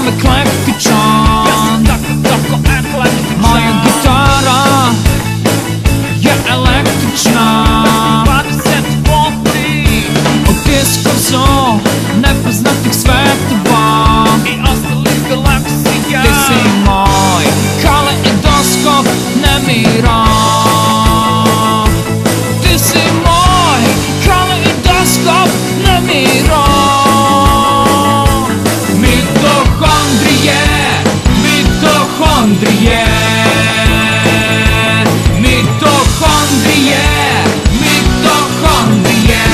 sam eklektičan. Tako eklektičan. Moja gitara je električna. 20 volti Utiskao su nepoznatih svetova i ostalih galaksija. Ti si moj kaleidoskop nemira. Ti si moj kaleidoskop nemira. Mitohondrije, mitohondrije, mitohondrije, mitohondrije.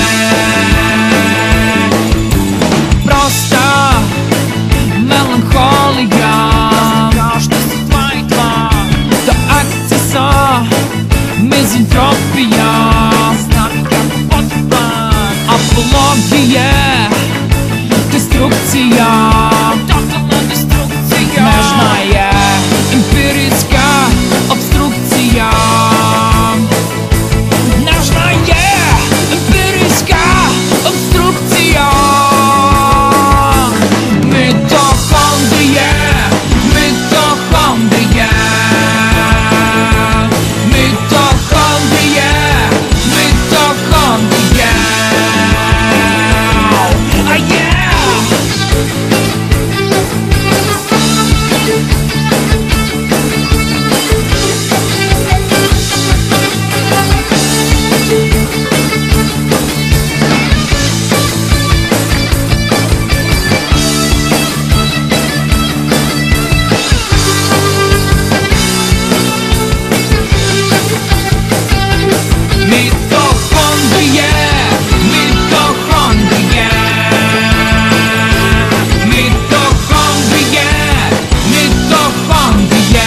Prosta melanholija, Kao što su dva i dva. do akcesa mizantropija, Znam kako potreban. apologije, destrukcija. Totalna destrukcija. Nežna je empirijska obstrukcija. Nežna je empirijska obstrukcija. Mitohondrije, mitohondrije, mitohondrije, mitohondrije. A yeah! Mitohondrije, mitohondrije, mitohondrije, mitohondrije,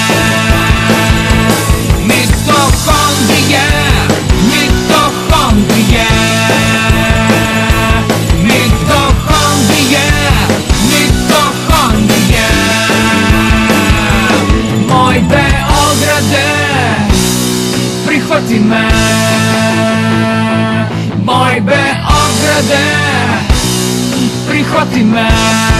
mitohondrije, mitohondrije, mitohondrije, mitohondrije. Moj Beograde, prihvati me. Moj Beograde, prihvati me.